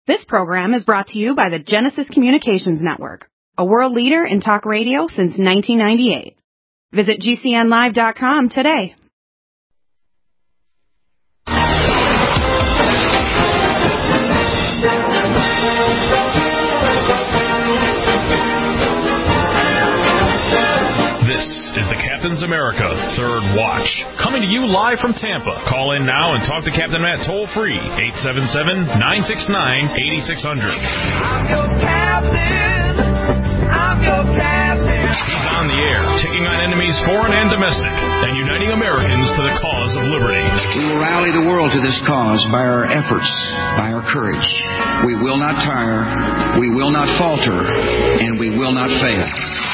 This program is brought to you by the Genesis Communications Network, a world leader in talk radio since 1998. Visit GCNlive.com today. This is the Captain's America Third Watch, coming to you live from Tampa. Call in now and talk to Captain Matt toll-free, 877-969-8600. I'm your captain. I'm your captain. He's on the air, taking on enemies foreign and domestic, and uniting Americans to the cause of liberty. We will rally the world to this cause by our efforts, by our courage. We will not tire, we will not falter, and we will not fail.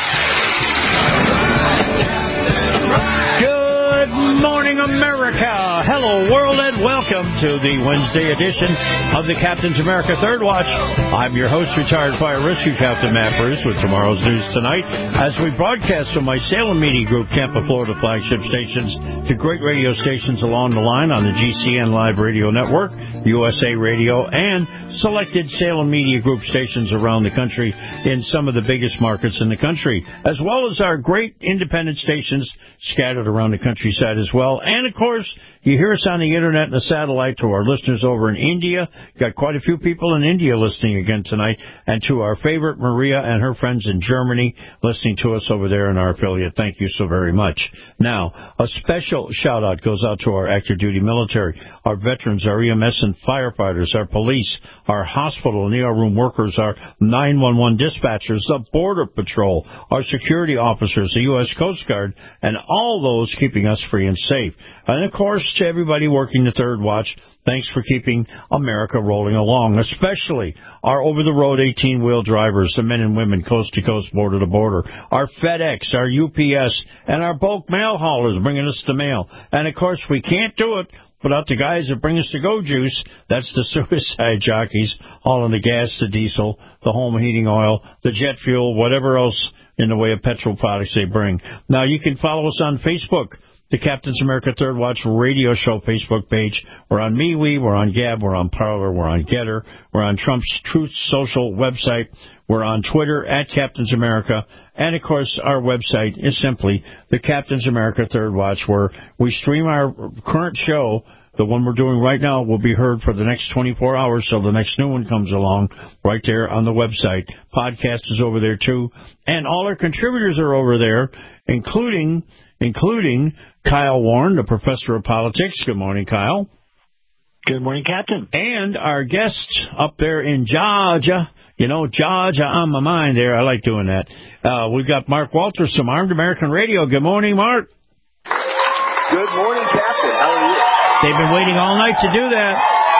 Good morning, America. Hello, world, and welcome to the Wednesday edition of the Captain's America Third Watch. I'm your host, retired fire rescue captain Matt Bruce, with tomorrow's news tonight as we broadcast from my Salem Media Group, Tampa, Florida flagship stations to great radio stations along the line on the GCN Live Radio Network, USA Radio, and selected Salem Media Group stations around the country in some of the biggest markets in the country, as well as our great independent stations scattered around the countryside as well. And, of course, you hear us on the Internet and the satellite to our listeners over in India. Got quite a few people in India listening again tonight. And to our favorite Maria and her friends in Germany listening to us over there in our affiliate. Thank you so very much. Now, a special shout-out goes out to our active duty military, our veterans, our EMS and firefighters, our police, our hospital and ER room workers, our 911 dispatchers, the Border Patrol, our security officers, the U.S. Coast Guard, and all those keeping us free and safe. And, of course, to everybody working the Third Watch, thanks for keeping America rolling along, especially our over-the-road 18-wheel drivers, the men and women coast-to-coast, border-to-border, our FedEx, our UPS, and our bulk mail haulers bringing us the mail. And, of course, we can't do it without the guys that bring us the Go Juice. That's the suicide jockeys hauling the gas, the diesel, the home heating oil, the jet fuel, whatever else in the way of petrol products they bring. Now, you can follow us on Facebook, the Captain's America Third Watch Radio Show Facebook page. We're on MeWe, we're on Gab, we're on Parler, we're on Getter, we're on Trump's Truth Social website, we're on Twitter at Captain's America, and, of course, our website is simply the Captain's America Third Watch, where we stream our current show. The one we're doing right now will be heard for the next 24 hours, so the next new one comes along right there on the website. Podcast is over there, too. And all our contributors are over there, including Kyle Warren, the professor of politics. Good morning, Kyle. Good morning, Captain. And our guest up there in Georgia. You know, Georgia on my mind there. I like doing that. We've got Mark Walters from Armed American Radio. Good morning, Mark. Good morning, Captain. How are you? They've been waiting all night to do that.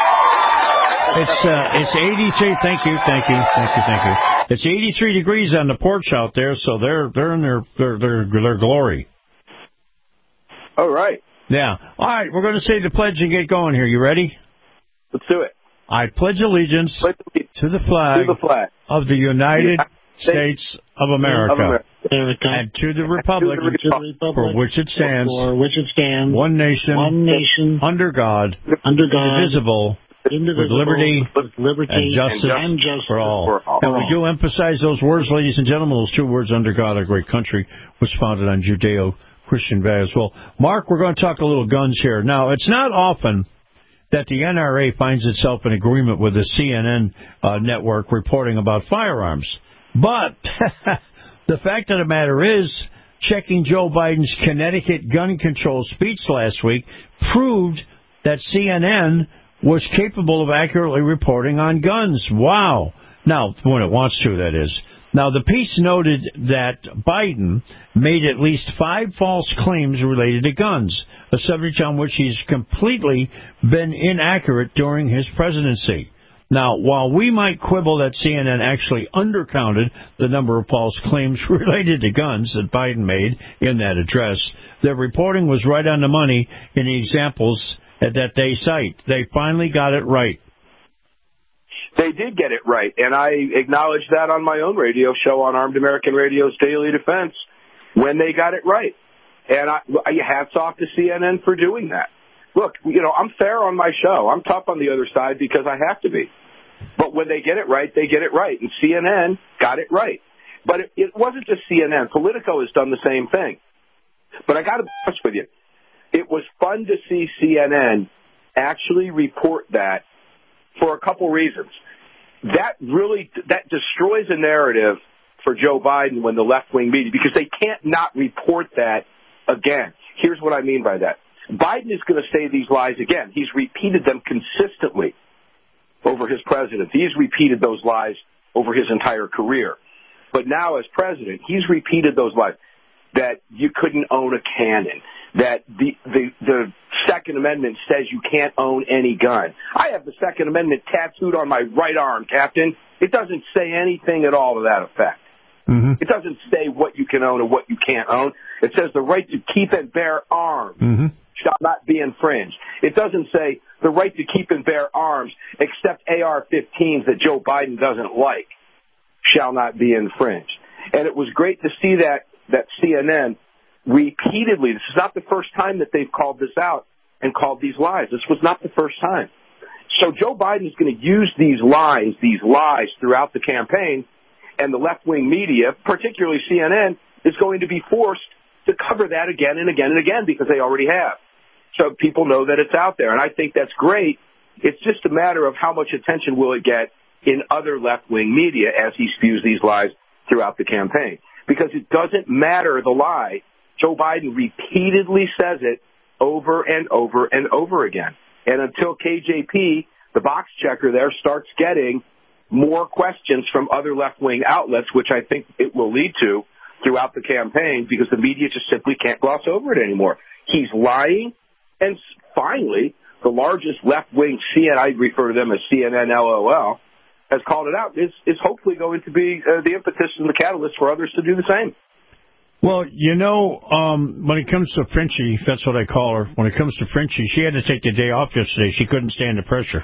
It's 83. Thank you. It's 83 degrees on the porch out there, so they're in their glory. All right. Yeah. All right, we're going to say the pledge and get going here. You ready? Let's do it. I pledge allegiance to the flag of the United States of America, and to the republic for which it stands, one nation, under God, indivisible, with liberty and justice for all. And we do emphasize those words, ladies and gentlemen, those two words, under God, our great country, was founded on Judeo-Christian values. Well, Mark, we're going to talk a little guns here. Now, it's not often that the NRA finds itself in agreement with the CNN network reporting about firearms. But the fact of the matter is, checking Joe Biden's Connecticut gun control speech last week proved that CNN was capable of accurately reporting on guns. Wow. Now, when it wants to, that is. Now, the piece noted that Biden made at least 5 false claims related to guns, a subject on which he's completely been inaccurate during his presidency. Now, while we might quibble that CNN actually undercounted the number of false claims related to guns that Biden made in that address, their reporting was right on the money in the examples that they cite. They finally got it right. They did get it right, and I acknowledged that on my own radio show on Armed American Radio's Daily Defense when they got it right. And hats off to CNN for doing that. Look, I'm fair on my show. I'm tough on the other side because I have to be. But when they get it right, they get it right. And CNN got it right. But it wasn't just CNN. Politico has done the same thing. But I got to be honest with you. It was fun to see CNN actually report that for a couple reasons. That destroys a narrative for Joe Biden when the left-wing media, because they can't not report that again. Here's what I mean by that. Biden is going to say these lies again. He's repeated them consistently over his presidency. He's repeated those lies over his entire career. But now as president, he's repeated those lies, that you couldn't own a cannon, that the Second Amendment says you can't own any gun. I have the Second Amendment tattooed on my right arm, Captain. It doesn't say anything at all to that effect. Mm-hmm. It doesn't say what you can own and what you can't own. It says the right to keep and bear arms shall not be infringed. It doesn't say the right to keep and bear arms except AR-15s that Joe Biden doesn't like shall not be infringed. And it was great to see that CNN repeatedly, this is not the first time that they've called this out and called these lies. This was not the first time. So Joe Biden is going to use these lies throughout the campaign, and the left-wing media, particularly CNN, is going to be forced to cover that again and again and again because they already have. So people know that it's out there, and I think that's great. It's just a matter of how much attention will it get in other left-wing media as he spews these lies throughout the campaign. Because it doesn't matter the lie. Joe Biden repeatedly says it over and over and over again. And until KJP, the box checker there, starts getting more questions from other left-wing outlets, which I think it will lead to throughout the campaign, because the media just simply can't gloss over it anymore. He's lying, and finally, the largest left-wing CNN, I refer to them as CNN LOL, has called it out, is hopefully going to be the impetus and the catalyst for others to do the same. Well, when it comes to Frenchie, that's what I call her, when it comes to Frenchie, she had to take the day off yesterday. She couldn't stand the pressure.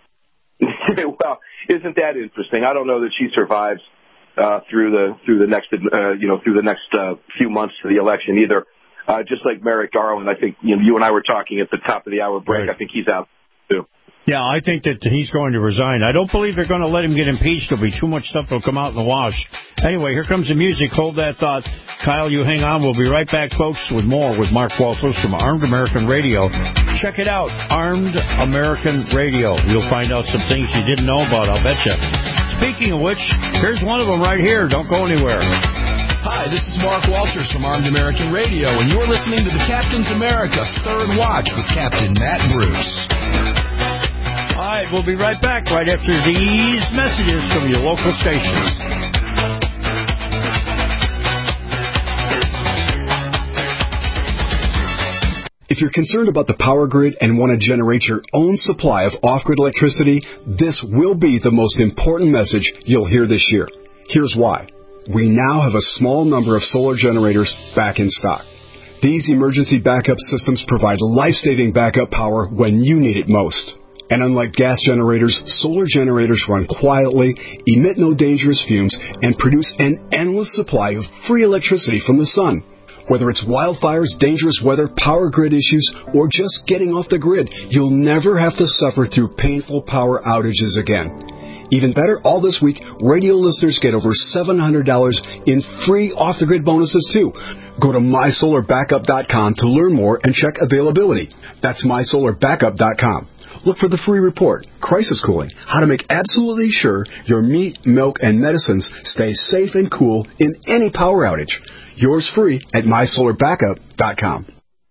Well, isn't that interesting? I don't know that she survives through the next few months to the election either. Just like Merrick Garland, I think you and I were talking at the top of the hour break. Right. I think he's out too. Yeah, I think that he's going to resign. I don't believe they're going to let him get impeached. There'll be too much stuff that'll come out in the wash. Anyway, here comes the music. Hold that thought. Kyle, you hang on. We'll be right back, folks, with more with Mark Walters from Armed American Radio. Check it out, Armed American Radio. You'll find out some things you didn't know about, I'll bet you. Speaking of which, here's one of them right here. Don't go anywhere. Hi, this is Mark Walters from Armed American Radio, and you're listening to the Captain's America Third Watch with Captain Matt Bruce. All right, we'll be right back right after these messages from your local stations. If you're concerned about the power grid and want to generate your own supply of off-grid electricity, this will be the most important message you'll hear this year. Here's why. We now have a small number of solar generators back in stock. These emergency backup systems provide life-saving backup power when you need it most. And unlike gas generators, solar generators run quietly, emit no dangerous fumes, and produce an endless supply of free electricity from the sun. Whether it's wildfires, dangerous weather, power grid issues, or just getting off the grid, you'll never have to suffer through painful power outages again. Even better, all this week, radio listeners get over $700 in free off-the-grid bonuses, too. Go to mysolarbackup.com to learn more and check availability. That's mysolarbackup.com. Look for the free report, Crisis Cooling, how to make absolutely sure your meat, milk, and medicines stay safe and cool in any power outage. Yours free at mysolarbackup.com.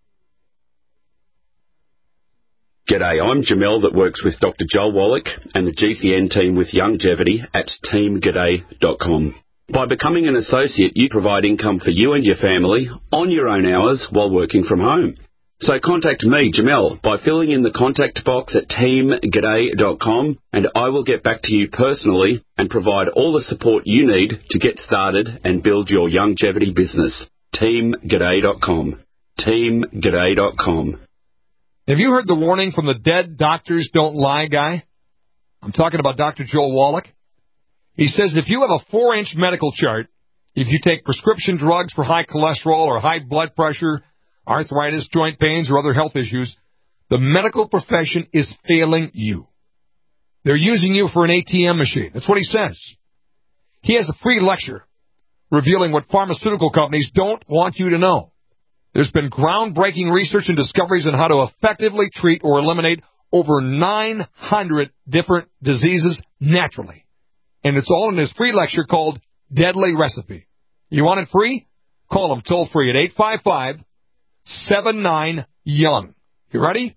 G'day, I'm Jamel that works with Dr. Joel Wallach and the GCN team with Longevity at teamg'day.com. By becoming an associate, you provide income for you and your family on your own hours while working from home. So contact me, Jamel, by filling in the contact box at teamg'day.com, and I will get back to you personally and provide all the support you need to get started and build your longevity business. teamg'day.com. teamg'day.com. Have you heard the warning from the dead doctors don't lie guy? I'm talking about Dr. Joel Wallach. He says if you have a 4-inch medical chart, if you take prescription drugs for high cholesterol or high blood pressure, arthritis, joint pains, or other health issues, the medical profession is failing you. They're using you for an ATM machine. That's what he says. He has a free lecture revealing what pharmaceutical companies don't want you to know. There's been groundbreaking research and discoveries on how to effectively treat or eliminate over 900 different diseases naturally. And it's all in his free lecture called Deadly Recipe. You want it free? Call him toll-free at 855-79-YOUNG. You ready?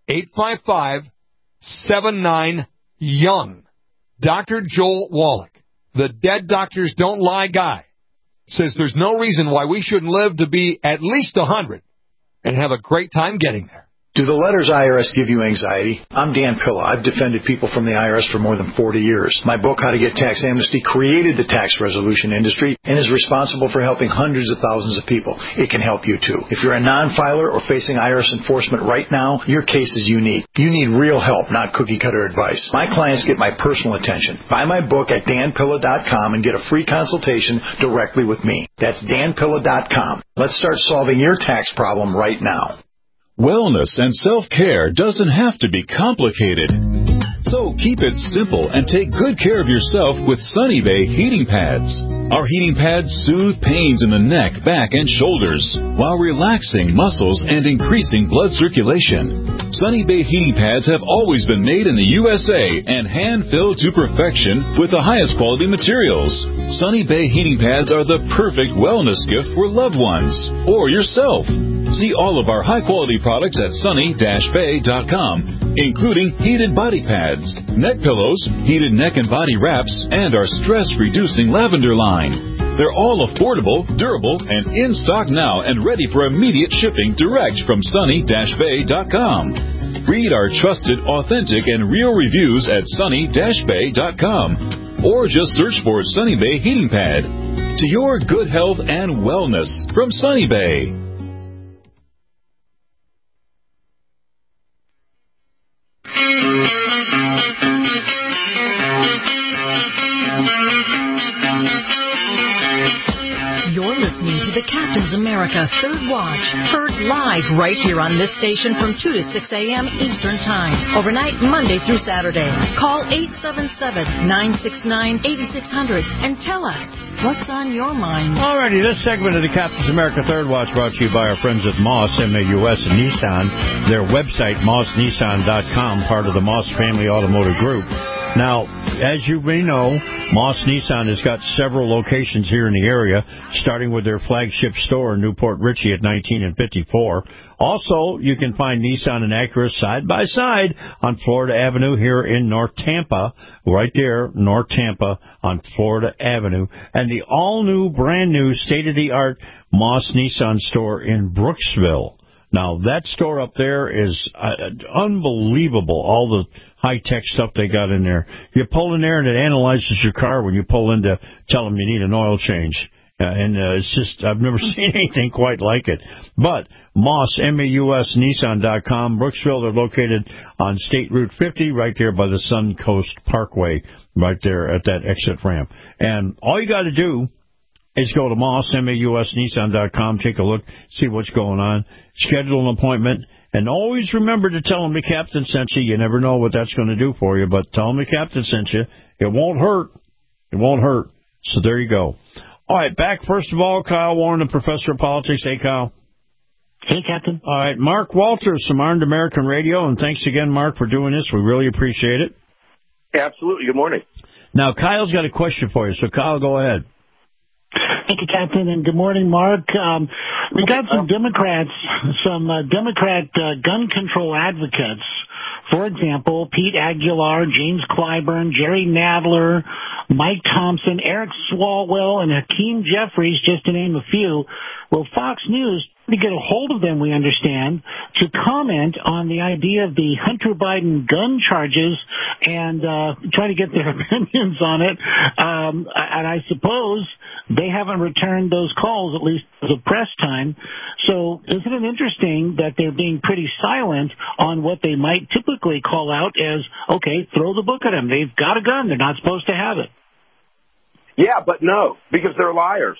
855-79-YOUNG. Dr. Joel Wallach, the Dead Doctors Don't Lie guy, says there's no reason why we shouldn't live to be at least 100 and have a great time getting there. Do the letters IRS give you anxiety? I'm Dan Pilla. I've defended people from the IRS for more than 40 years. My book, How to Get Tax Amnesty, created the tax resolution industry and is responsible for helping hundreds of thousands of people. It can help you, too. If you're a non-filer or facing IRS enforcement right now, your case is unique. You need real help, not cookie-cutter advice. My clients get my personal attention. Buy my book at danpilla.com and get a free consultation directly with me. That's danpilla.com. Let's start solving your tax problem right now. Wellness and self-care doesn't have to be complicated. So keep it simple and take good care of yourself with Sunny Bay heating pads. Our heating pads soothe pains in the neck, back, and shoulders while relaxing muscles and increasing blood circulation. Sunny Bay heating pads have always been made in the USA and hand-filled to perfection with the highest quality materials. Sunny Bay heating pads are the perfect wellness gift for loved ones or yourself. See all of our high-quality products at sunny-bay.com, including heated body pads, neck pillows, heated neck and body wraps, and our stress-reducing lavender line. They're all affordable, durable, and in stock now and ready for immediate shipping direct from sunny-bay.com. Read our trusted, authentic, and real reviews at sunny-bay.com, or just search for Sunny Bay Heating Pad. To your good health and wellness from Sunny Bay. You're listening to the Captain's America Third Watch, heard live right here on this station from 2 to 6 a.m. Eastern Time, overnight Monday through Saturday. Call 877-969-8600 and tell us what's on your mind. Alrighty, this segment of the Captain's America Third Watch brought to you by our friends at Moss, M-A-U-S, and Nissan. Their website, mossnissan.com, part of the Moss Family Automotive Group. Now, as you may know, Moss Nissan has got several locations here in the area, starting with their flagship store in Newport Richey at 19 and 54. Also, you can find Nissan and Acura side by side on Florida Avenue here in North Tampa, right there, North Tampa on Florida Avenue, and the all-new, brand-new, state-of-the-art Moss Nissan store in Brooksville. Now, that store up there is unbelievable, all the high-tech stuff they got in there. You pull in there and it analyzes your car when you pull in to tell them you need an oil change. It's just, I've never seen anything quite like it. But Moss, M-A-U-S, Nissan.com, Brooksville, they're located on State Route 50, right there by the Suncoast Parkway, right there at that exit ramp. And all you got to do is go to Moss, M-A-U-S, Nissan.com, take a look, see what's going on, schedule an appointment, and always remember to tell them the Captain sent you. You never know what that's going to do for you, but tell them the Captain sent you. It won't hurt. It won't hurt. So there you go. All right, back first of all, Kyle Warren, the Professor of Politics. Hey, Kyle. Hey, Captain. All right, Mark Walters from Armed American Radio, and thanks again, Mark, for doing this. We really appreciate it. Absolutely. Good morning. Now, Kyle's got a question for you, so Kyle, go ahead. Thank you, Captain, and good morning, Mark. We got some Democrat gun control advocates. For example, Pete Aguilar, James Clyburn, Jerry Nadler, Mike Thompson, Eric Swalwell, and Hakeem Jeffries, just to name a few. Well, Fox News to get a hold of them, we understand, to comment on the idea of the Hunter Biden gun charges and try to get their opinions on it. And I suppose they haven't returned those calls, at least as of press time. So isn't it interesting that they're being pretty silent on what they might typically call out as, okay, throw the book at them. They've got a gun. They're not supposed to have it. Yeah, but no, because they're liars.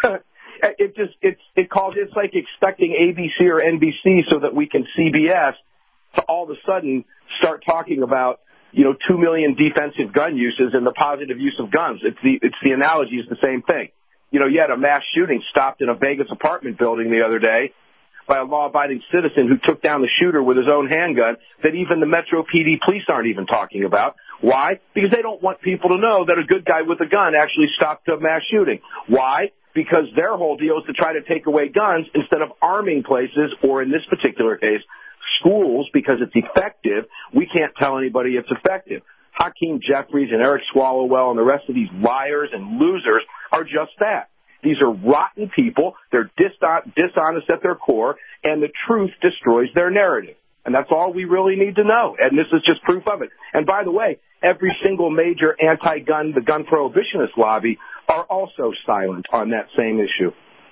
It's like expecting ABC or NBC so that we can CBS to all of a sudden start talking about, 2 million defensive gun uses and the positive use of guns. It's the analogy is the same thing. You had a mass shooting stopped in a Vegas apartment building the other day by a law-abiding citizen who took down the shooter with his own handgun that even the Metro PD police aren't even talking about. Why? Because they don't want people to know that a good guy with a gun actually stopped a mass shooting. Why? Because their whole deal is to try to take away guns instead of arming places, or in this particular case, schools, because it's effective. We can't tell anybody it's effective. Hakeem Jeffries and Eric Swallowell and the rest of these liars and losers are just that. These are rotten people. They're dishonest at their core, and the truth destroys their narrative. And that's all we really need to know. And this is just proof of it. And by the way, every single major anti-gun, the gun prohibitionist lobby, are also silent on that same issue.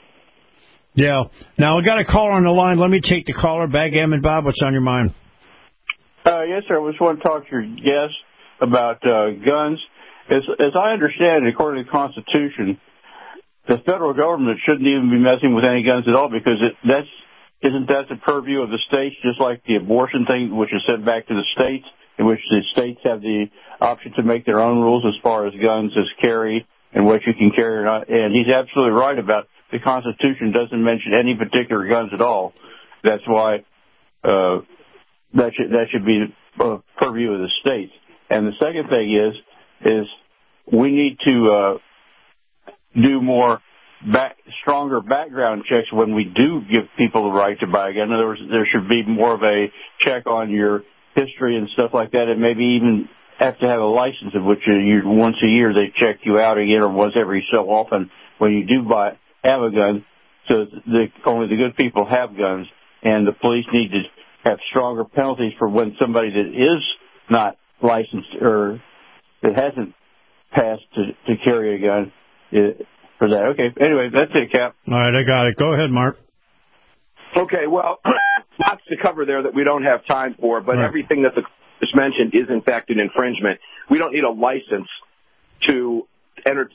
Yeah. Now, we got a caller on the line. Let me take the caller. Backgammon Bob, what's on your mind? Yes, sir. I just want to talk to your guest about guns. As I understand it, according to the Constitution, the federal government shouldn't even be messing with any guns at all, because isn't that the purview of the states, just like the abortion thing, which is sent back to the states, in which the states have the option to make their own rules as far as guns as carry and what you can carry or not. And he's absolutely right about the Constitution doesn't mention any particular guns at all. That's why that should be the purview of the states. And the second thing is we need to do more stronger background checks when we do give people the right to buy a gun. In other words, there should be more of a check on your history and stuff like that, and maybe even have to have a license, of which once a year they check you out again, or once every so often when you do have a gun, so only the good people have guns, and the police need to have stronger penalties for when somebody that is not licensed or that hasn't passed to carry a gun for that. Okay, anyway, that's it, Cap. All right, I got it. Go ahead, Mark. Okay, well, lots to cover there that we don't have time for, but everything that the just mentioned is in fact an infringement. We don't need a license to enter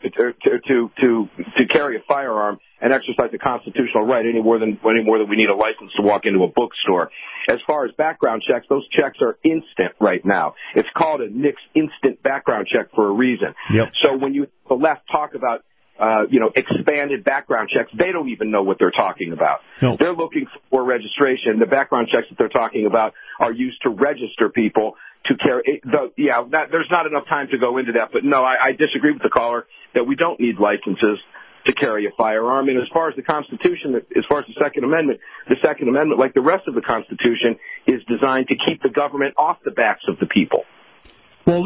to carry a firearm and exercise a constitutional right any more than we need a license to walk into a bookstore. As far as background checks, those checks are instant right now. It's called a NICS instant background check for a reason. Yep. So when the left talk about expanded background checks, they don't even know what they're talking about. Nope. They're looking for registration. The background checks that they're talking about are used to register people to carry. There's not enough time to go into that, but no, I disagree with the caller that we don't need licenses to carry a firearm. And as far as the Constitution, as far as the Second Amendment, like the rest of the Constitution, is designed to keep the government off the backs of the people. Well,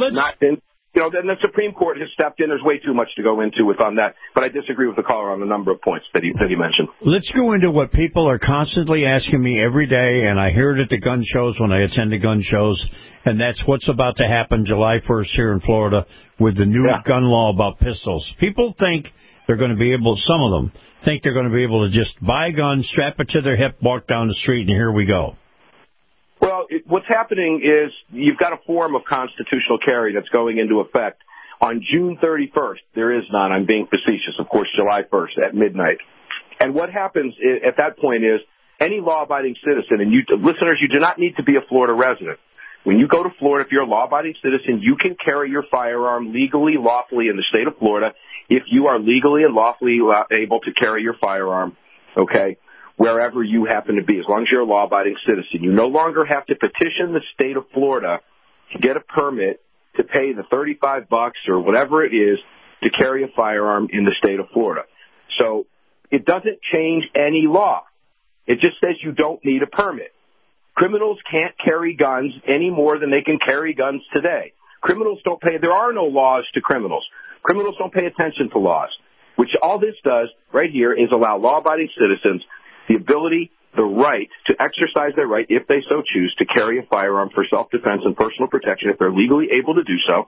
then the Supreme Court has stepped in. There's way too much to go into on that, but I disagree with the caller on a number of points that he mentioned. Let's go into what people are constantly asking me every day, and I hear it at the gun shows when I attend the gun shows, and that's what's about to happen July 1st here in Florida with the new gun law about pistols. People think they're going to be able, some of them think they're going to be able to just buy a gun, strap it to their hip, walk down the street, and here we go. Well, what's happening is you've got a form of constitutional carry that's going into effect on June 31st. There is none. I'm being facetious. Of course, July 1st at midnight. And what happens at that point is any law-abiding citizen, and listeners, you do not need to be a Florida resident. When you go to Florida, if you're a law-abiding citizen, you can carry your firearm legally, lawfully in the state of Florida if you are legally and lawfully able to carry your firearm, okay, wherever you happen to be, as long as you're a law-abiding citizen. You no longer have to petition the state of Florida to get a permit to pay the $35 or whatever it is to carry a firearm in the state of Florida. So it doesn't change any law. It just says you don't need a permit. Criminals can't carry guns any more than they can carry guns today. Criminals don't pay. There are no laws to criminals. Criminals don't pay attention to laws, which all this does right here is allow law-abiding citizens the ability, the right to exercise their right, if they so choose, to carry a firearm for self-defense and personal protection if they're legally able to do so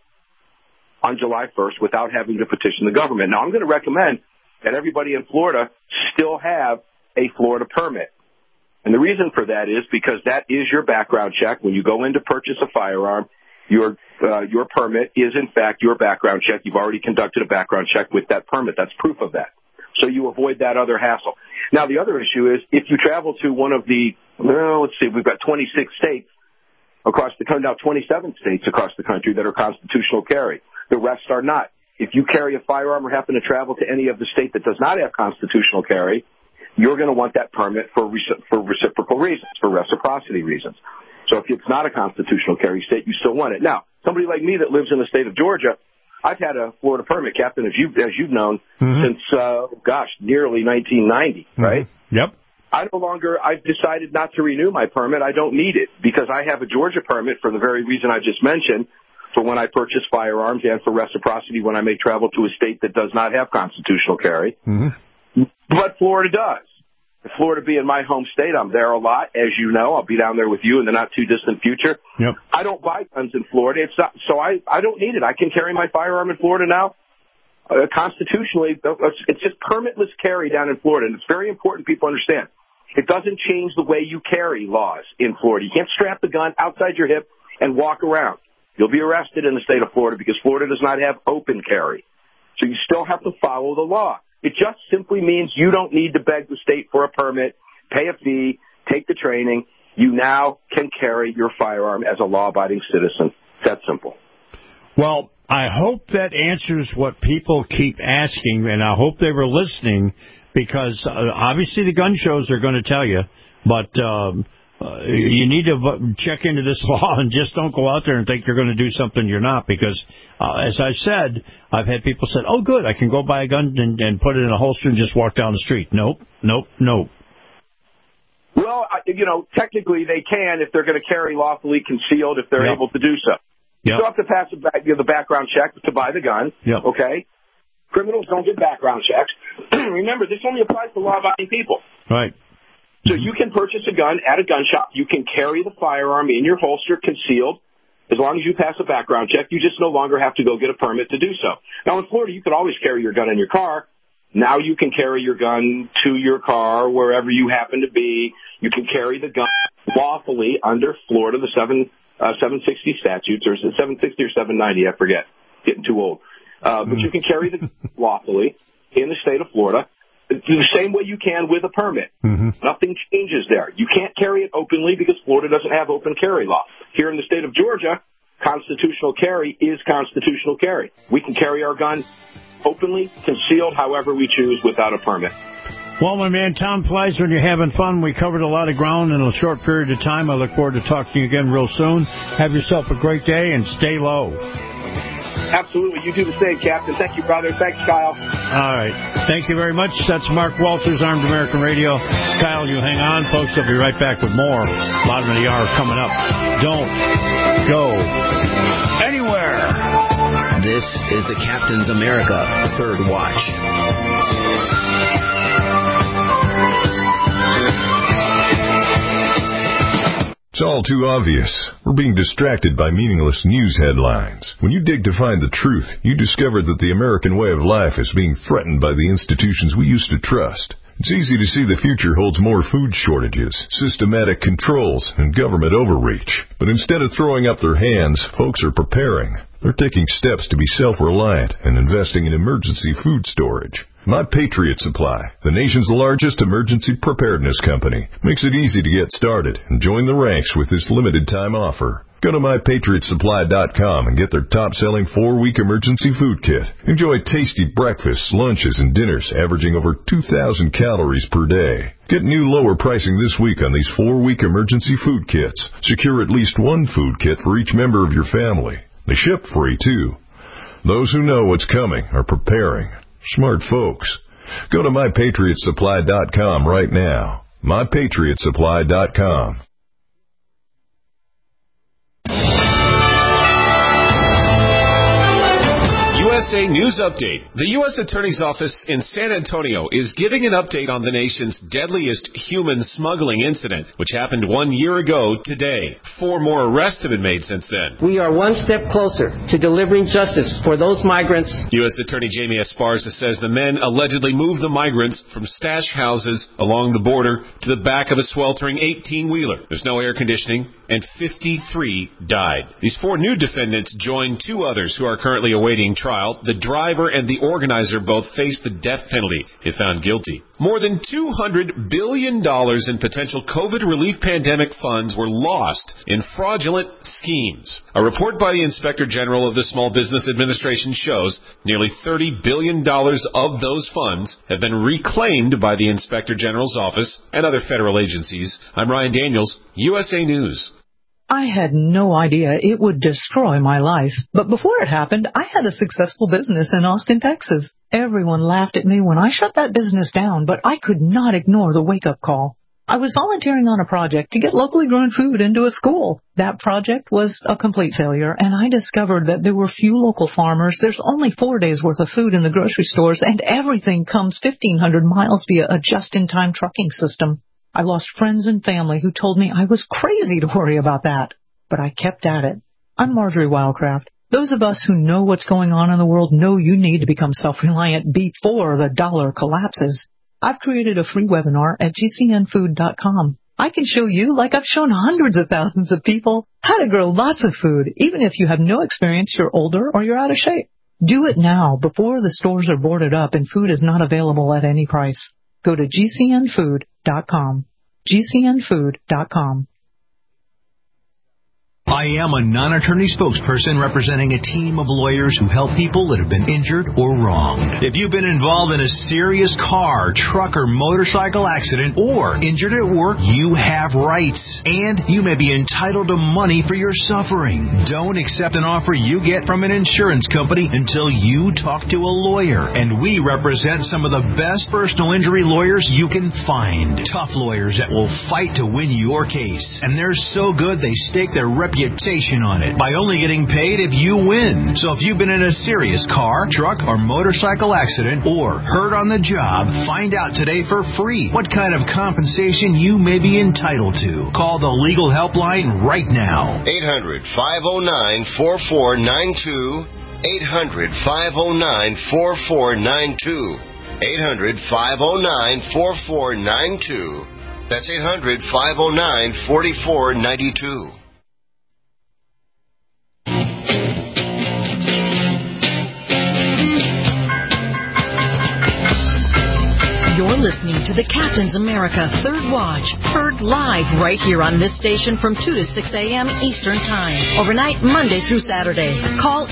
on July 1st without having to petition the government. Now, I'm going to recommend that everybody in Florida still have a Florida permit. And the reason for that is because that is your background check. When you go in to purchase a firearm, your permit is, in fact, your background check. You've already conducted a background check with that permit. That's proof of that. So you avoid that other hassle. Now, the other issue is if you travel to one of the, we've got 26 states, across the country, now 27 states across the country that are constitutional carry. The rest are not. If you carry a firearm or happen to travel to any of the state that does not have constitutional carry, you're going to want that permit for reciprocal reasons, for reciprocity reasons. So if it's not a constitutional carry state, you still want it. Now, somebody like me that lives in the state of Georgia, I've had a Florida permit, Captain, as you've known, since, nearly 1990, right? Yep. I've decided not to renew my permit. I don't need it because I have a Georgia permit for the very reason I just mentioned, for when I purchase firearms and for reciprocity when I make travel to a state that does not have constitutional carry. But Florida does. If Florida being my home state, I'm there a lot, as you know. I'll be down there with you in the not-too-distant future. Yep. I don't buy guns in Florida. It's not, so I don't need it. I can carry my firearm in Florida now. Constitutionally, it's just permitless carry down in Florida, and it's very important people understand. It doesn't change the way you carry laws in Florida. You can't strap the gun outside your hip and walk around. You'll be arrested in the state of Florida because Florida does not have open carry. So you still have to follow the law. It just simply means you don't need to beg the state for a permit, pay a fee, take the training. You now can carry your firearm as a law-abiding citizen. It's that simple. Well, I hope that answers what people keep asking, and I hope they were listening, because obviously the gun shows are going to tell you, but you need to check into this law and just don't go out there and think you're going to do something you're not, because as I said, I've had people say, oh, good, I can go buy a gun and put it in a holster and just walk down the street. Nope. Well, technically they can if they're going to carry lawfully concealed, if they're able to do so. You still have to pass the background check to buy the gun, okay? Criminals don't get background checks. Remember, this only applies to law-abiding people. Right. So you can purchase a gun at a gun shop. You can carry the firearm in your holster concealed as long as you pass a background check. You just no longer have to go get a permit to do so. Now, in Florida, you could always carry your gun in your car. Now you can carry your gun to your car wherever you happen to be. You can carry the gun lawfully under Florida, the 760 statutes, or is it 760 or 790? I forget. Getting too old. But you can carry the lawfully in the state of Florida the same way you can with a permit. Nothing changes there. You can't carry it openly because Florida doesn't have open carry law. Here in the state of Georgia, constitutional carry is constitutional carry. We can carry our gun openly, concealed, however we choose, without a permit. Well, my man, time flies when you're having fun. We covered a lot of ground in a short period of time. I look forward to talking to you again real soon. Have yourself a great day and stay low. Absolutely. You do the same, Captain. Thank you, brother. Thanks, Kyle. All right. Thank you very much. That's Mark Walters, Armed American Radio. Kyle, you hang on, folks. I'll be right back with more. Bottom of the hour coming up. Don't go anywhere. This is the Captain's America Third Watch. It's all too obvious. We're being distracted by meaningless news headlines. When you dig to find the truth, you discover that the American way of life is being threatened by the institutions we used to trust. It's easy to see the future holds more food shortages, systematic controls, and government overreach. But instead of throwing up their hands, folks are preparing. They're taking steps to be self-reliant and investing in emergency food storage. My Patriot Supply, the nation's largest emergency preparedness company, makes it easy to get started and join the ranks with this limited-time offer. Go to MyPatriotSupply.com and get their top-selling 4-week emergency food kit. Enjoy tasty breakfasts, lunches, and dinners averaging over 2,000 calories per day. Get new lower pricing this week on these 4-week emergency food kits. Secure at least one food kit for each member of your family. They ship free, too. Those who know what's coming are preparing. Smart folks. Go to MyPatriotSupply.com right now. MyPatriotSupply.com. USA News Update. The U.S. Attorney's Office in San Antonio is giving an update on the nation's deadliest human smuggling incident, which happened 1 year ago today. 4 more arrests have been made since then. We are one step closer to delivering justice for those migrants. U.S. Attorney Jamie Esparza says the men allegedly moved the migrants from stash houses along the border to the back of a sweltering 18-wheeler. There's no air conditioning, and 53 died. These 4 new defendants join 2 others who are currently awaiting trial. trial, the driver and the organizer both faced the death penalty if found guilty. More than $200 billion in potential COVID relief pandemic funds were lost in fraudulent schemes. A report by the Inspector General of the Small Business Administration shows nearly $30 billion of those funds have been reclaimed by the Inspector General's office and other federal agencies. I'm Ryan Daniels, USA News. I had no idea it would destroy my life. But before it happened, I had a successful business in Austin, Texas. Everyone laughed at me when I shut that business down, but I could not ignore the wake-up call. I was volunteering on a project to get locally grown food into a school. That project was a complete failure, and I discovered that there were few local farmers. There's only 4 days' worth of food in the grocery stores, and everything comes 1,500 miles via a just-in-time trucking system. I lost friends and family who told me I was crazy to worry about that. But I kept at it. I'm Marjorie Wildcraft. Those of us who know what's going on in the world know you need to become self-reliant before the dollar collapses. I've created a free webinar at gcnfood.com. I can show you, like I've shown hundreds of thousands of people, how to grow lots of food, even if you have no experience, you're older, or you're out of shape. Do it now, before the stores are boarded up and food is not available at any price. Go to gcnfood.com. gcnfood.com. I am a non-attorney spokesperson representing a team of lawyers who help people that have been injured or wronged. If you've been involved in a serious car, truck, or motorcycle accident or injured at work, you have rights, and you may be entitled to money for your suffering. Don't accept an offer you get from an insurance company until you talk to a lawyer, and we represent some of the best personal injury lawyers you can find. Tough lawyers that will fight to win your case, and they're so good they stake their reputation on it by only getting paid if you win. So if you've been in a serious car, truck, or motorcycle accident or hurt on the job, find out today for free what kind of compensation you may be entitled to. Call the legal helpline right now. 800-509-4492. 800-509-4492. 800-509-4492. That's 800-509-4492. You're listening to the Captain's America Third Watch, heard live right here on this station from 2 to 6 a.m. Eastern Time, overnight Monday through Saturday. Call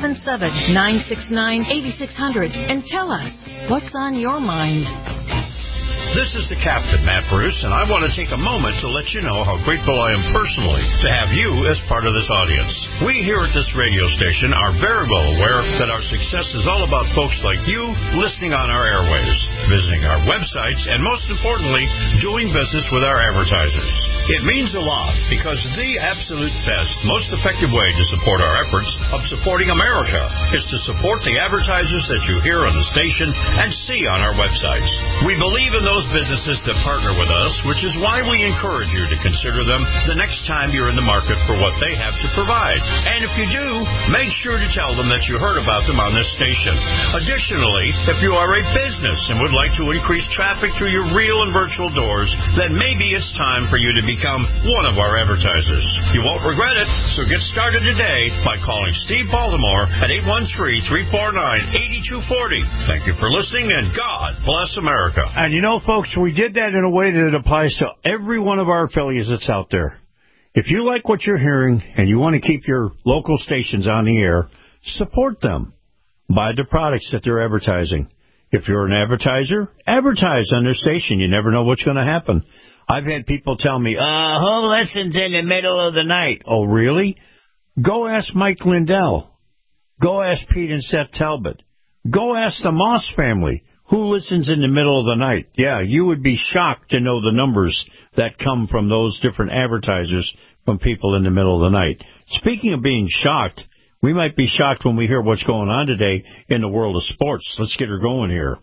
877-969-8600 and tell us what's on your mind. This is the Captain, Matt Bruce, and I want to take a moment to let you know how grateful I am personally to have you as part of this audience. We here at this radio station are very well aware that our success is all about folks like you listening on our airwaves, visiting our websites, and most importantly, doing business with our advertisers. It means a lot because the absolute best, most effective way to support our efforts of supporting America is to support the advertisers that you hear on the station and see on our websites. We believe in those businesses that partner with us, which is why we encourage you to consider them the next time you're in the market for what they have to provide. And if you do, make sure to tell them that you heard about them on this station. Additionally, if you are a business and would like to increase traffic through your real and virtual doors, then maybe it's time for you to become one of our advertisers. You won't regret it, so get started today by calling Steve Baltimore at 813-349-8240. Thank you for listening, and God bless America. And you know, folks, we did that in a way that it applies to every one of our affiliates that's out there. If you like what you're hearing and you want to keep your local stations on the air, support them. Buy the products that they're advertising. If you're an advertiser, advertise on their station. You never know what's going to happen. I've had people tell me, home lessons in the middle of the night. Oh, really? Go ask Mike Lindell. Go ask Pete and Seth Talbot. Go ask the Moss family. Who listens in the middle of the night? Yeah, you would be shocked to know the numbers that come from those different advertisers from people in the middle of the night. Speaking of being shocked, we might be shocked when we hear what's going on today in the world of sports. Let's get her going here.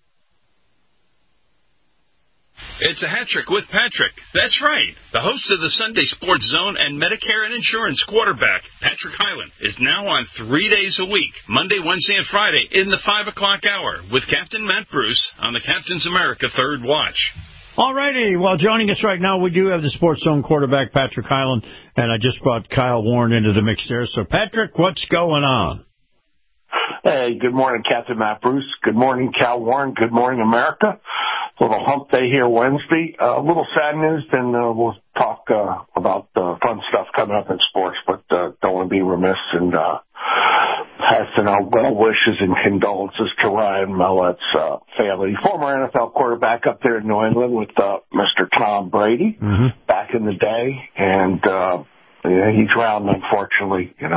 It's a hat trick with Patrick. That's right. The host of the Sunday Sports Zone and Medicare and Insurance quarterback, Patrick Hyland, is now on 3 days a week, Monday, Wednesday, and Friday in the 5 o'clock hour with Captain Matt Bruce on the Captain's America Third Watch. All righty. Well, joining us right now, we do have the Sports Zone quarterback, Patrick Hyland, and I just brought Kyle Warren into the mix there. So, Patrick, what's going on? Hey, good morning, Captain Matt Bruce. Good morning, Cal Warren. Good morning, America. A little hump day here Wednesday. A little sad news, then we'll talk about fun stuff coming up in sports, but don't want to be remiss and passing out well wishes and condolences to Ryan Mallett's family. Former NFL quarterback up there in New England with Mr. Tom Brady back in the day, and he drowned, unfortunately, just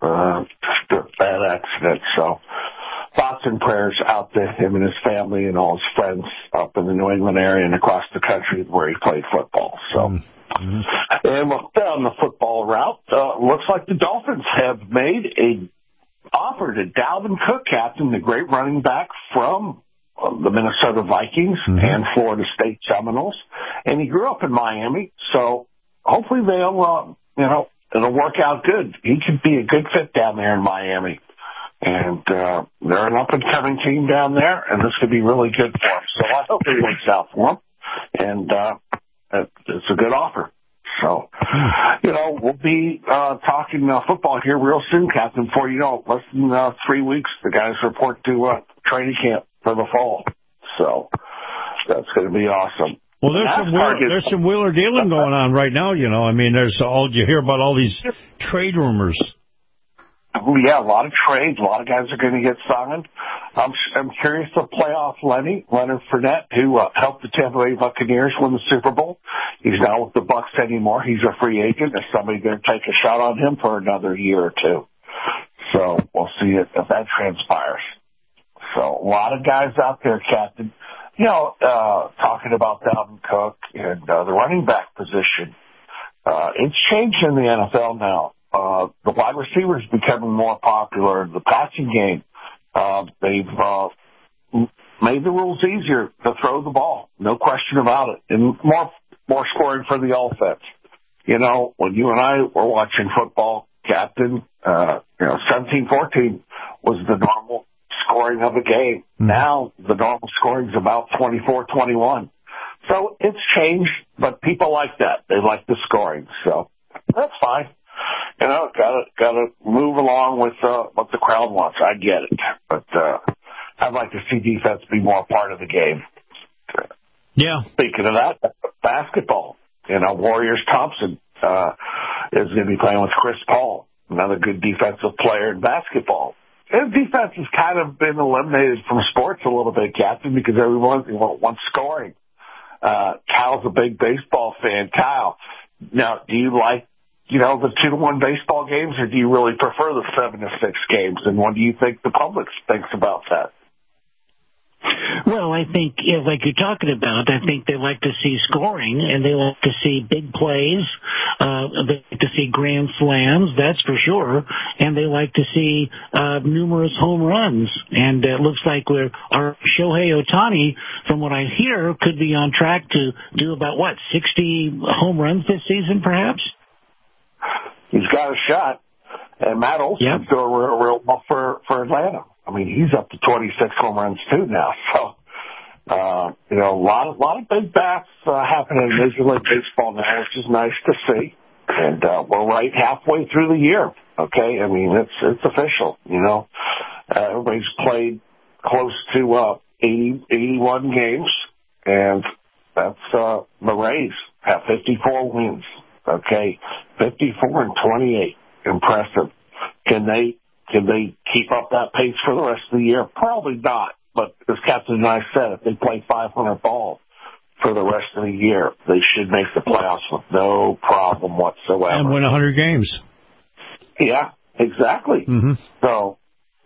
a bad accident. So thoughts and prayers out to him and his family and all his friends up in the New England area and across the country where he played football. So, and down the football route, looks like the Dolphins have made a offer to Dalvin Cook, captain, the great running back from the Minnesota Vikings and Florida State Seminoles, and he grew up in Miami. So hopefully they'll, it'll work out good. He could be a good fit down there in Miami. And they're an up-and-coming team down there, and this could be really good for them. So I hope it works out for them. And it's a good offer. So, we'll be talking football here real soon, Captain. Before you know it, less than 3 weeks, the guys report to training camp for the fall. So that's going to be awesome. Well, there's some wheeler dealing going on right now, I mean, you hear about all these trade rumors. Yeah, a lot of trades. A lot of guys are going to get signed. I'm curious to playoff Leonard Fournette, who helped the Tampa Bay Buccaneers win the Super Bowl. He's not with the Bucs anymore. He's a free agent. Is somebody going to take a shot on him for another year or two? So we'll see if that transpires. So a lot of guys out there, Captain, talking about Dalvin Cook and the running back position. It's changed in the NFL now. The wide receivers becoming more popular. The passing game, they've made the rules easier to throw the ball. No question about it. And more scoring for the offense. When you and I were watching football, Captain, 17-14 was the normal scoring of a game. Now the normal scoring is about 24-21. So it's changed, but people like that. They like the scoring. So that's fine. Gotta move along with what the crowd wants. I get it, but I'd like to see defense be more a part of the game. Yeah. Speaking of that, basketball. Warriors Thompson is going to be playing with Chris Paul, another good defensive player in basketball. And defense has kind of been eliminated from sports a little bit, Captain, because everyone wants scoring. Kyle's a big baseball fan. Kyle, now, do you like the 2-1 baseball games, or do you really prefer the 7-6 games? And what do you think the public thinks about that? Well, I think, like you're talking about, I think they like to see scoring, and they like to see big plays. They like to see grand slams, that's for sure. And they like to see numerous home runs. And it looks like our Shohei Ohtani, from what I hear, could be on track to do about, 60 home runs this season, perhaps? He's got a shot. And Matt Olson's doing real well for Atlanta. I mean, he's up to 26 home runs too now. So, a lot of big bats happening in Major League Baseball now, which is nice to see. And we're right halfway through the year. Okay, I mean it's official. Everybody's played close to 81 games, and that's the Rays have 54 wins. Okay, 54-28, impressive. Can they keep up that pace for the rest of the year? Probably not. But as Captain and I said, if they play 500 ball for the rest of the year, they should make the playoffs with no problem whatsoever. And win 100 games. Yeah, exactly. So,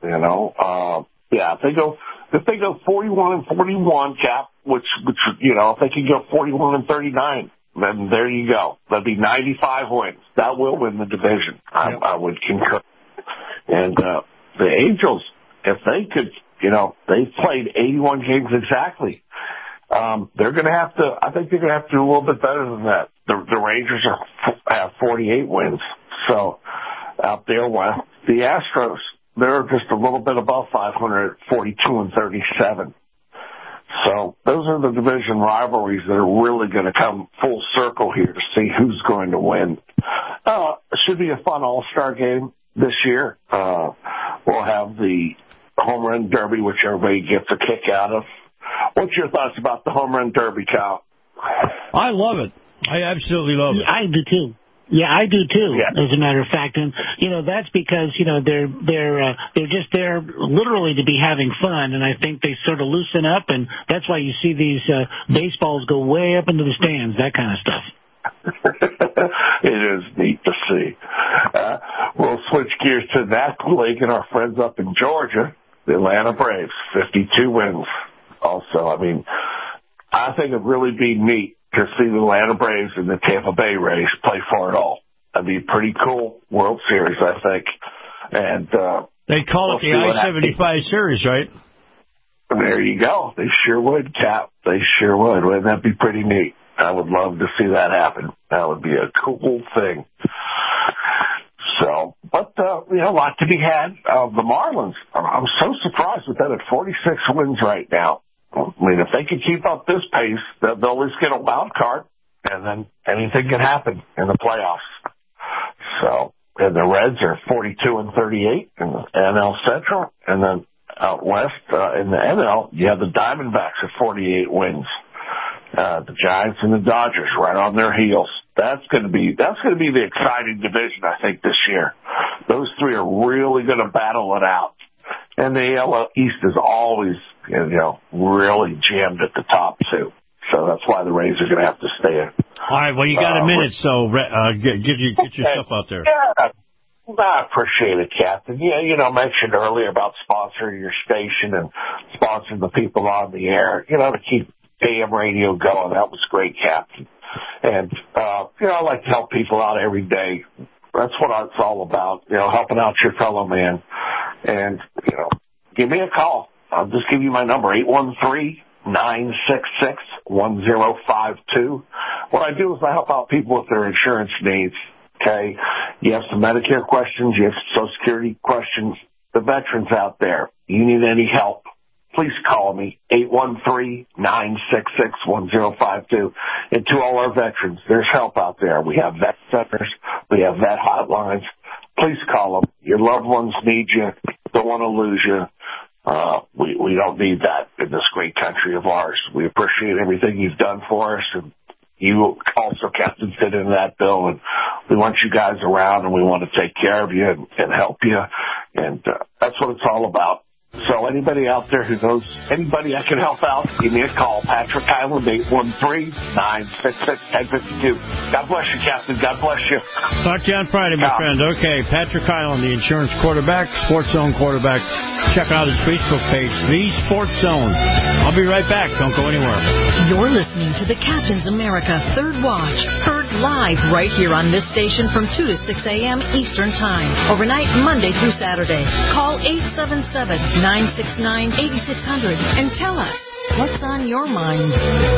if they go 41-41, Cap, which if they can go 41-39, then there you go. That'd be 95 wins. That will win the division. I would concur. And the Angels, if they could, they've played 81 games exactly. They're going to have to. I think they're going to have to do a little bit better than that. The Rangers have 48 wins. So out there, the Astros, they're just a little bit above 500, 42-37. So those are the division rivalries that are really going to come full circle here to see who's going to win. It should be a fun All-Star game this year. We'll have the home run derby, which everybody gets a kick out of. What's your thoughts about the home run derby, Cal? I love it. I absolutely love it. I do too. Yeah, I do too. Yeah. As a matter of fact, and that's because they're just there literally to be having fun, and I think they sort of loosen up, and that's why you see these baseballs go way up into the stands, that kind of stuff. It is neat to see. We'll switch gears to the National League and our friends up in Georgia, the Atlanta Braves, 52 wins. Also, I mean, I think it'd really be neat to see the Atlanta Braves and the Tampa Bay Rays play for it all. That'd be a pretty cool World Series, I think. And they call it the I-75 Series, right? There you go. They sure would, Cap. They sure would. Wouldn't that be pretty neat? I would love to see that happen. That would be a cool thing. So, but, a lot to be had. The Marlins, I'm so surprised with that at 46 wins right now. I mean, if they could keep up this pace, they'll at least get a wild card, and then anything can happen in the playoffs. So, and the Reds are 42-38 in the NL Central, and then out west in the NL, you have the Diamondbacks at 48 wins. The Giants and the Dodgers right on their heels. That's going to be the exciting division, I think, this year. Those three are really going to battle it out. And the AL East is always, really jammed at the top, too. So that's why the Rays are going to have to stay in. All right, well, you got a minute, so get your stuff out there. Yeah, I appreciate it, Captain. Yeah, mentioned earlier about sponsoring your station and sponsoring the people on the air, to keep AM radio going. That was great, Captain. And, I like to help people out every day. That's what it's all about, helping out your fellow man. And, give me a call. I'll just give you my number, 813-966-1052. What I do is I help out people with their insurance needs, okay? You have some Medicare questions, you have Social Security questions. The veterans out there, you need any help, please call me, 813-966-1052. And to all our veterans, there's help out there. We have vet centers. We have vet hotlines. Please call them. Your loved ones need you. Don't want to lose you. We don't need that in this great country of ours. We appreciate everything you've done for us, and you also, Captain, fit into that bill, and we want you guys around, and we want to take care of you and help you, and that's what it's all about. So anybody out there who knows anybody I can help out, give me a call. Patrick Highland, 813-966-1052. God bless you, Captain. God bless you. Talk to you on Friday, my friend. Okay, Patrick Highland, the insurance quarterback, Sports Zone quarterback. Check out his Facebook page, The Sports Zone. I'll be right back. Don't go anywhere. You're listening to the Captain's America Third Watch, heard live right here on this station from 2 to 6 a.m. Eastern Time, overnight Monday through Saturday. Call 877-969-8600 and tell us what's on your mind.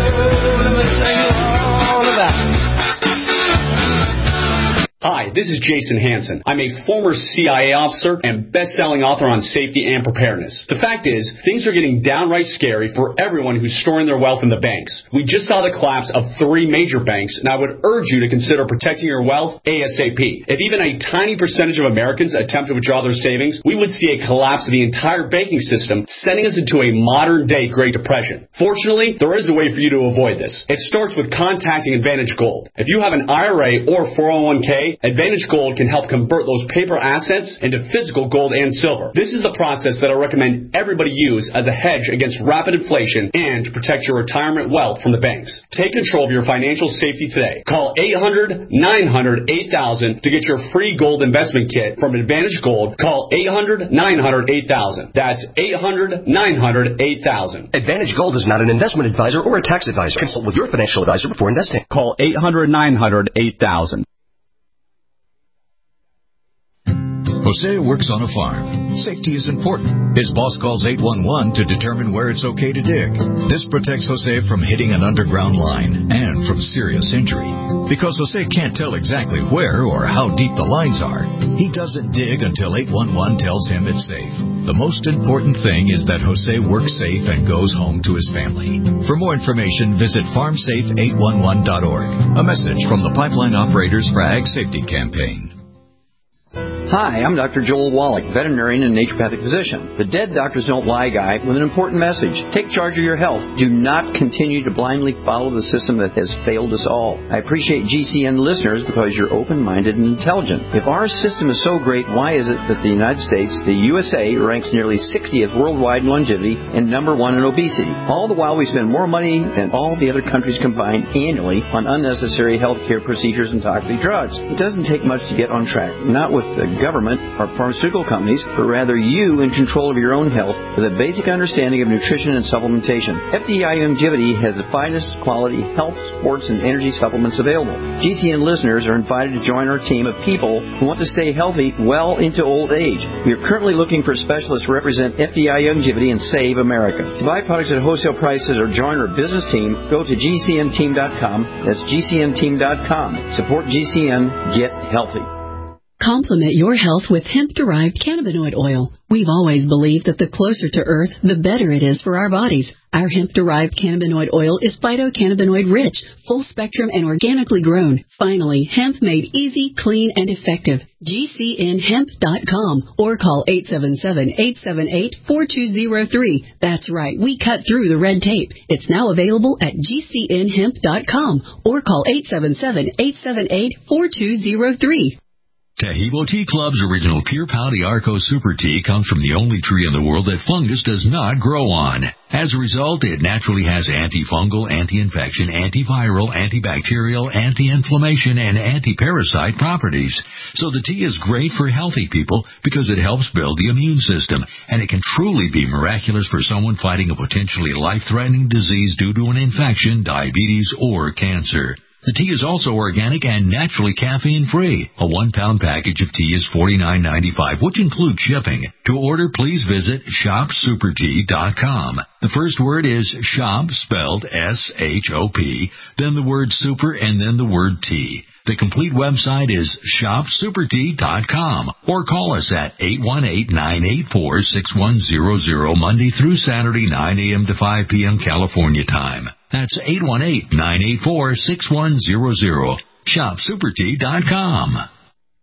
Hi, this is Jason Hansen. I'm a former CIA officer and best-selling author on safety and preparedness. The fact is, things are getting downright scary for everyone who's storing their wealth in the banks. We just saw the collapse of 3 major banks, and I would urge you to consider protecting your wealth ASAP. If even a tiny percentage of Americans attempt to withdraw their savings, we would see a collapse of the entire banking system, sending us into a modern-day Great Depression. Fortunately, there is a way for you to avoid this. It starts with contacting Advantage Gold. If you have an IRA or 401k, Advantage Gold can help convert those paper assets into physical gold and silver. This is the process that I recommend everybody use as a hedge against rapid inflation and to protect your retirement wealth from the banks. Take control of your financial safety today. Call 800-900-8000 to get your free gold investment kit from Advantage Gold. Call 800-900-8000. That's 800-900-8000. Advantage Gold is not an investment advisor or a tax advisor. Consult with your financial advisor before investing. Call 800-900-8000. Jose works on a farm. Safety is important. His boss calls 811 to determine where it's okay to dig. This protects Jose from hitting an underground line and from serious injury. Because Jose can't tell exactly where or how deep the lines are, he doesn't dig until 811 tells him it's safe. The most important thing is that Jose works safe and goes home to his family. For more information, visit farmsafe811.org. A message from the Pipeline Operators for Ag Safety Campaign. Hi, I'm Dr. Joel Wallach, veterinarian and naturopathic physician. The Dead Doctors Don't Lie guy with an important message. Take charge of your health. Do not continue to blindly follow the system that has failed us all. I appreciate GCN listeners because you're open-minded and intelligent. If our system is so great, why is it that the United States, the USA, ranks nearly 60th worldwide in longevity and number 1 in obesity? All the while we spend more money than all the other countries combined annually on unnecessary healthcare procedures and toxic drugs. It doesn't take much to get on track. Not with the government or pharmaceutical companies, but rather you in control of your own health with a basic understanding of nutrition and supplementation. FDI Longevity has the finest quality health, sports, and energy supplements available. GCN listeners are invited to join our team of people who want to stay healthy well into old age. We are currently looking for specialists to represent FDI Longevity and Save America. To buy products at wholesale prices or join our business team, go to GCNteam.com. That's GCNteam.com. Support GCN. Get healthy. Complement your health with hemp-derived cannabinoid oil. We've always believed that the closer to Earth, the better it is for our bodies. Our hemp-derived cannabinoid oil is phytocannabinoid-rich, full-spectrum, and organically grown. Finally, hemp made easy, clean, and effective. GCNhemp.com or call 877-878-4203. That's right, we cut through the red tape. It's now available at GCNhemp.com or call 877-878-4203. Taheebo Tea Club's original Pure Pau Arco Super Tea comes from the only tree in the world that fungus does not grow on. As a result, it naturally has antifungal, anti-infection, antiviral, antibacterial, anti-inflammation, and anti-parasite properties. So the tea is great for healthy people because it helps build the immune system, and it can truly be miraculous for someone fighting a potentially life-threatening disease due to an infection, diabetes, or cancer. The tea is also organic and naturally caffeine-free. A 1-pound package of tea is $49.95, which includes shipping. To order, please visit shopsupertea.com. The first word is shop, spelled S-H-O-P, then the word super, and then the word tea. The complete website is shopsupertea.com or call us at 818-984-6100 Monday through Saturday, 9 a.m. to 5 p.m. California time. That's 818-984-6100. shopsupertea.com.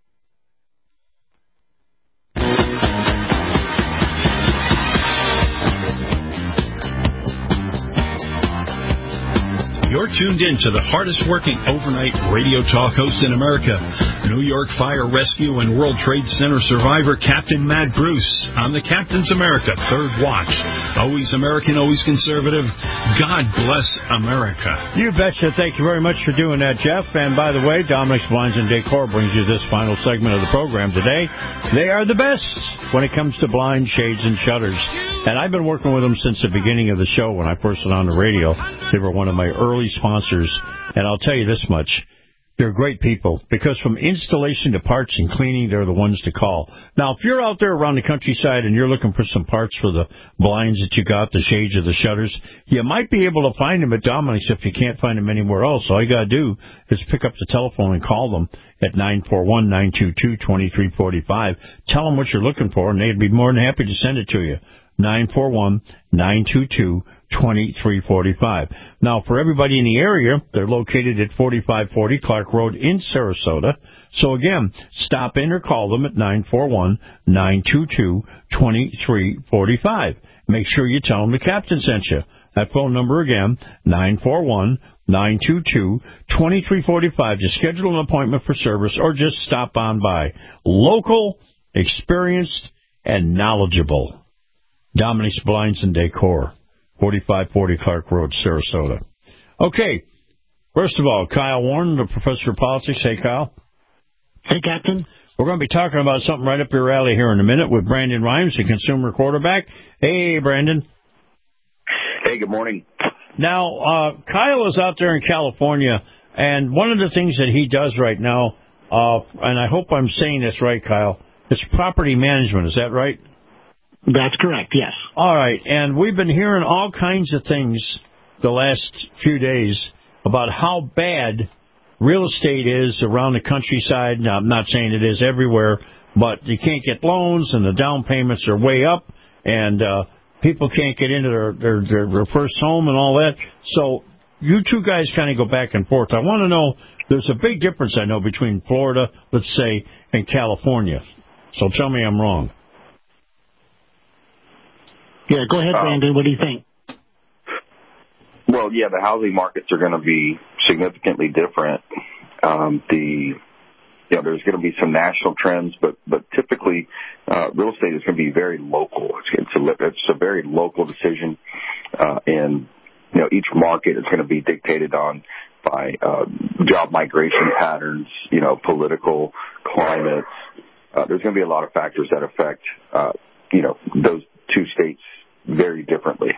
You're tuned in to the hardest-working overnight radio talk host in America, New York Fire Rescue and World Trade Center survivor Captain Matt Bruce on the Captain's America Third Watch. Always American, always conservative. God bless America. You betcha. Thank you very much for doing that, Jeff. And by the way, Dominic's Blinds and Decor brings you this final segment of the program today. They are the best when it comes to blinds, shades, and shutters. And I've been working with them since the beginning of the show when I first went on the radio. They were one of my early sponsors, and I'll tell you this much, they're great people, because from installation to parts and cleaning, they're the ones to call. Now, if you're out there around the countryside and you're looking for some parts for the blinds that you got, the shades or the shutters, you might be able to find them at Dominic's if you can't find them anywhere else. All you got to do is pick up the telephone and call them at 941-922-2345. Tell them what you're looking for, and they'd be more than happy to send it to you. 941-922-2345. Now, for everybody in the area, they're located at 4540 Clark Road in Sarasota. So, again, stop in or call them at 941-922-2345. Make sure you tell them the Captain sent you. That phone number again, 941-922-2345, to schedule an appointment for service or just stop on by. Local, experienced, and knowledgeable. Dominic's Blinds and Decor, 4540 Clark Road, Sarasota. Okay, first of all, Kyle Warren, the professor of politics. Hey, Kyle. Hey, Captain. We're going to be talking about something right up your alley here in a minute with Brandon Rhymes, the consumer quarterback. Hey, Brandon. Hey, good morning. Now, Kyle is out there in California, and one of the things that he does right now, and I hope I'm saying this right, Kyle, it's property management. Is that right? That's correct, yes. All right, and we've been hearing all kinds of things the last few days about how bad real estate is around the countryside. Now, I'm not saying it is everywhere, but you can't get loans, and the down payments are way up, and people can't get into their first home and all that. So you two guys kind of go back and forth. I want to know, there's a big difference, I know, between Florida, let's say, and California. So tell me I'm wrong. Yeah, go ahead, Brandon. What do you think? Well, yeah, the housing markets are going to be significantly different. There's going to be some national trends, but typically real estate is going to be very local. It's a very local decision, and each market is going to be dictated on by job migration patterns, political climates. There's going to be a lot of factors that affect those two states very differently.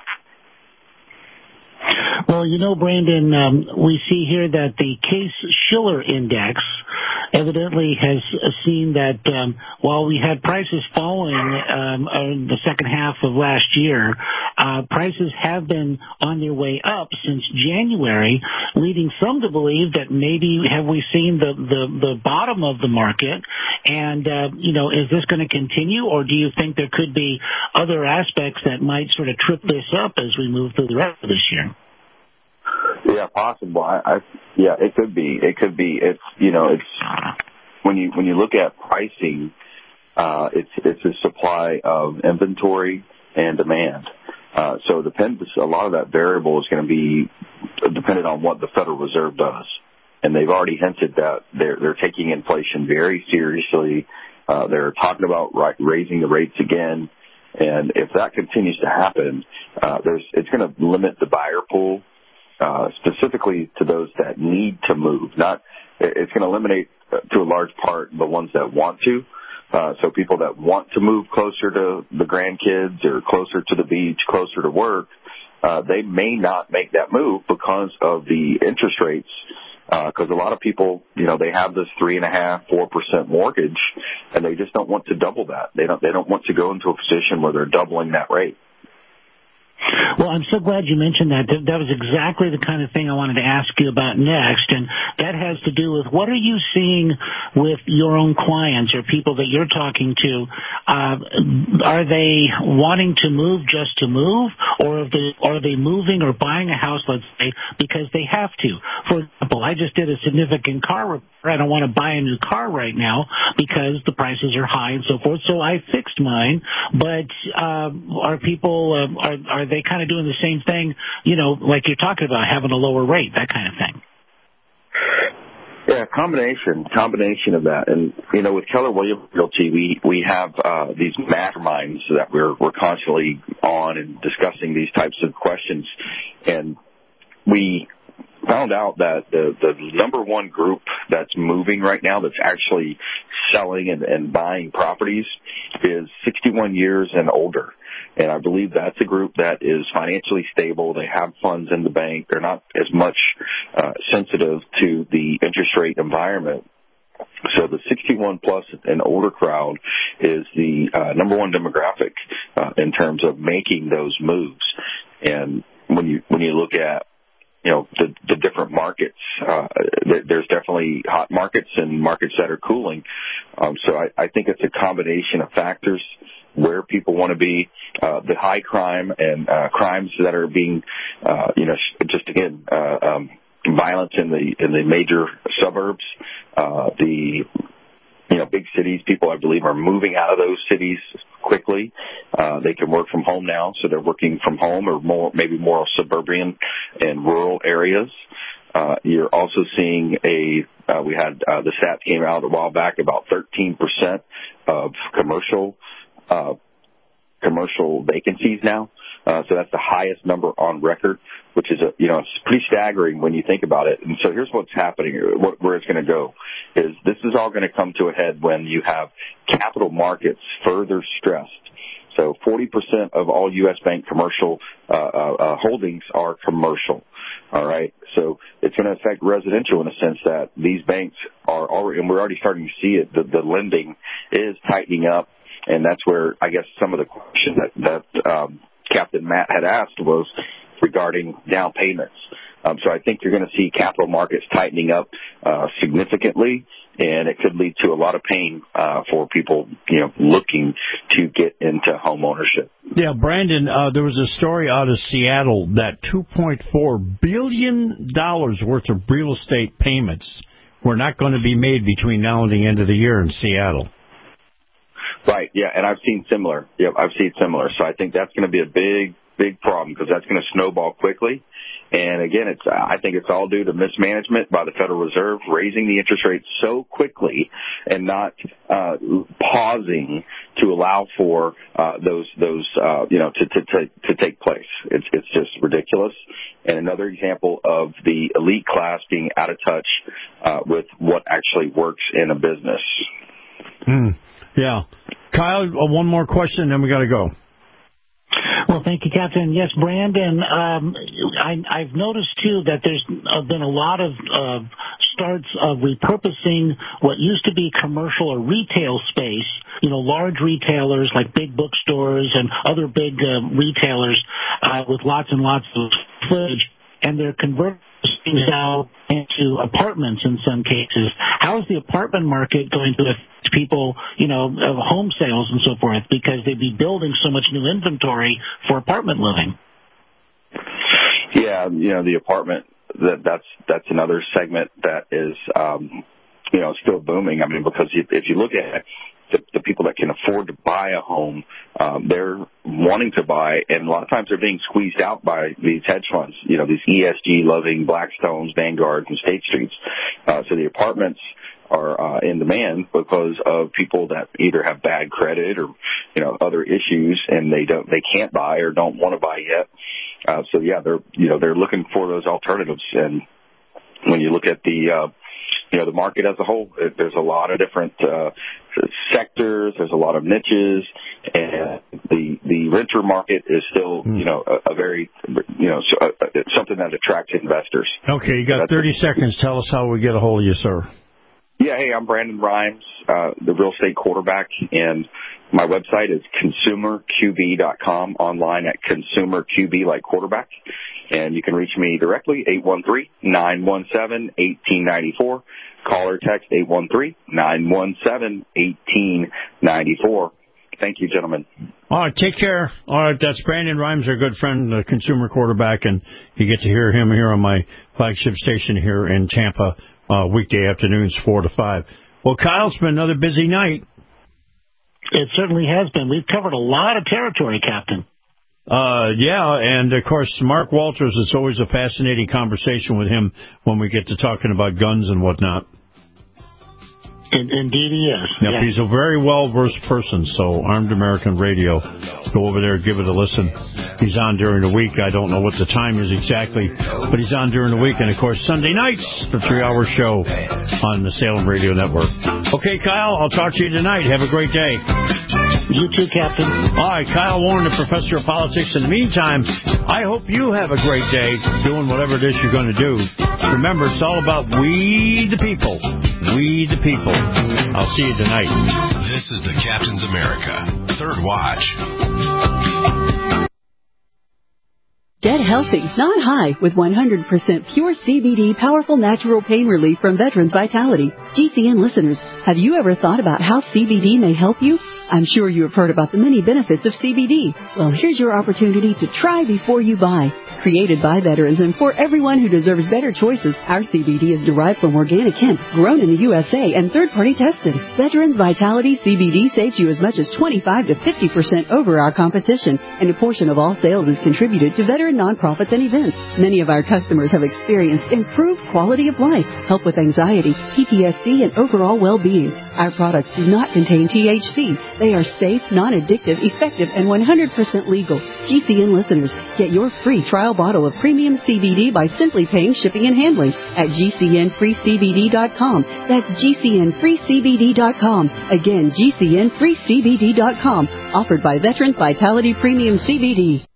Well, Brandon, we see here that the Case-Shiller Index evidently has seen that while we had prices falling in the second half of last year, prices have been on their way up since January, leading some to believe that maybe have we seen the bottom of the market, and, is this going to continue, or do you think there could be other aspects that might sort of trip this up as we move through the rest of this year? Yeah, possible. Yeah, it could be. It could be. It's when you look at pricing, it's a supply of inventory and demand. So it depends. A lot of that variable is going to be dependent on what the Federal Reserve does, and they've already hinted that they're taking inflation very seriously. They're talking about raising the rates again, and if that continues to happen, it's going to limit the buyer pool. Specifically to those that need to move. It's going to eliminate to a large part the ones that want to. So people that want to move closer to the grandkids or closer to the beach, closer to work, they may not make that move because of the interest rates. Because a lot of people, they have this 3.5-4% mortgage, and they just don't want to double that. They don't want to go into a position where they're doubling that rate. Well, I'm so glad you mentioned that. That was exactly the kind of thing I wanted to ask you about next, and that has to do with what are you seeing with your own clients or people that you're talking to? Are they wanting to move just to move, or are they moving or buying a house, let's say, because they have to? For example, I just did a significant car repair. I don't want to buy a new car right now because the prices are high and so forth, so I fixed mine. But are people are they kind of doing the same thing, like you're talking about, having a lower rate, that kind of thing? Yeah, combination of that. And, with Keller Williams Realty, we have these masterminds that we're constantly on and discussing these types of questions. And we found out that the number one group that's moving right now, that's actually selling and buying properties, is 61 years and older. And I believe that's a group that is financially stable. They have funds in the bank. They're not as much sensitive to the interest rate environment. So the 61 plus and older crowd is the number one demographic in terms of making those moves. And when you look at the different markets, there's definitely hot markets and markets that are cooling. So I think it's a combination of factors where people want to be, the high crime and crimes that are being, violence in the major suburbs, the big cities. People, I believe, are moving out of those cities quickly. They can work from home now, so they're working from home or maybe more suburban and rural areas. You're also seeing we had the stats came out a while back, about 13% of commercial vacancies now. So that's the highest number on record, which is it's pretty staggering when you think about it. And so here's what's happening, where it's going to go, is this is all going to come to a head when you have capital markets further stressed. So 40% of all U.S. bank commercial holdings are commercial. All right. So it's going to affect residential in a sense that these banks are already, and we're already starting to see it, the lending is tightening up. And that's where I guess some of the question that Captain Matt had asked was regarding down payments. So I think you're going to see capital markets tightening up significantly, and it could lead to a lot of pain for people, looking to get into home ownership. Yeah, Brandon, there was a story out of Seattle that $2.4 billion worth of real estate payments were not going to be made between now and the end of the year in Seattle. Right. Yeah. And I've seen similar. Yeah, I've seen similar. So I think that's going to be a big problem because that's going to snowball quickly. And again, I think it's all due to mismanagement by the Federal Reserve, raising the interest rates so quickly and not pausing to allow for those to take place. It's just ridiculous. And another example of the elite class being out of touch with what actually works in a business. Yeah. Kyle, one more question, then we got to go. Well, thank you, Captain. Yes, Brandon, I've noticed, too, that there's been a lot of starts of repurposing what used to be commercial or retail space, large retailers like big bookstores and other big retailers with lots and lots of footage, and they're converting things now into apartments in some cases. How is the apartment market going to affect people, home sales and so forth, because they'd be building so much new inventory for apartment living? Yeah, the apartment, that's another segment that is, still booming. I mean, because if you look at the people that can afford to buy a home, they're wanting to buy, and a lot of times they're being squeezed out by these hedge funds, these ESG-loving Blackstones, Vanguards, and State Streets. So the apartments are in demand because of people that either have bad credit or other issues, and they can't buy or don't want to buy yet. So yeah, they're looking for those alternatives. And when you look at the market as a whole, there's a lot of different sectors, there's a lot of niches, and the renter market is still, a very, something that attracts investors. Okay, you got 30 seconds. Tell us how we get a hold of you, sir. Yeah, hey, I'm Brandon Rhymes, the real estate quarterback, and my website is consumerqb.com, online at consumerqb, like quarterback. And you can reach me directly, 813-917-1894. Call or text 813-917-1894. Thank you, gentlemen. All right, take care. All right, that's Brandon Rhymes, our good friend, the consumer quarterback, and you get to hear him here on my flagship station here in Tampa, weekday afternoons, 4 to 5. Well, Kyle, it's been another busy night. It certainly has been. We've covered a lot of territory, Captain. Yeah, and of course, Mark Walters, it's always a fascinating conversation with him when we get to talking about guns and whatnot. Indeed he is. Yep, yeah. He's a very well-versed person, so Armed American Radio, go over there, give it a listen. He's on during the week. I don't know what the time is exactly, but he's on during the week. And, of course, Sunday nights, the 3-hour show on the Salem Radio Network. Okay, Kyle, I'll talk to you tonight. Have a great day. You too, Captain. All right, Kyle Warren, the professor of politics. In the meantime, I hope you have a great day doing whatever it is you're going to do. Remember, it's all about we the people. We the people. I'll see you tonight. This is the Captain's America, Third Watch. Get healthy, not high, with 100% pure CBD powerful natural pain relief from Veterans Vitality. GCN listeners, have you ever thought about how CBD may help you? I'm sure you have heard about the many benefits of CBD. Well, here's your opportunity to try before you buy. Created by veterans and for everyone who deserves better choices, our CBD is derived from organic hemp, grown in the USA, and third-party tested. Veterans Vitality CBD saves you as much as 25 to 50% over our competition, and a portion of all sales is contributed to veteran nonprofits and events. Many of our customers have experienced improved quality of life, help with anxiety, PTSD, and overall well-being. Our products do not contain THC. They are safe, non-addictive, effective, and 100% legal. GCN listeners, get your free trial bottle of premium CBD by simply paying shipping and handling at GCNFreeCBD.com. That's GCNFreeCBD.com. Again, GCNFreeCBD.com. Offered by Veterans Vitality Premium CBD.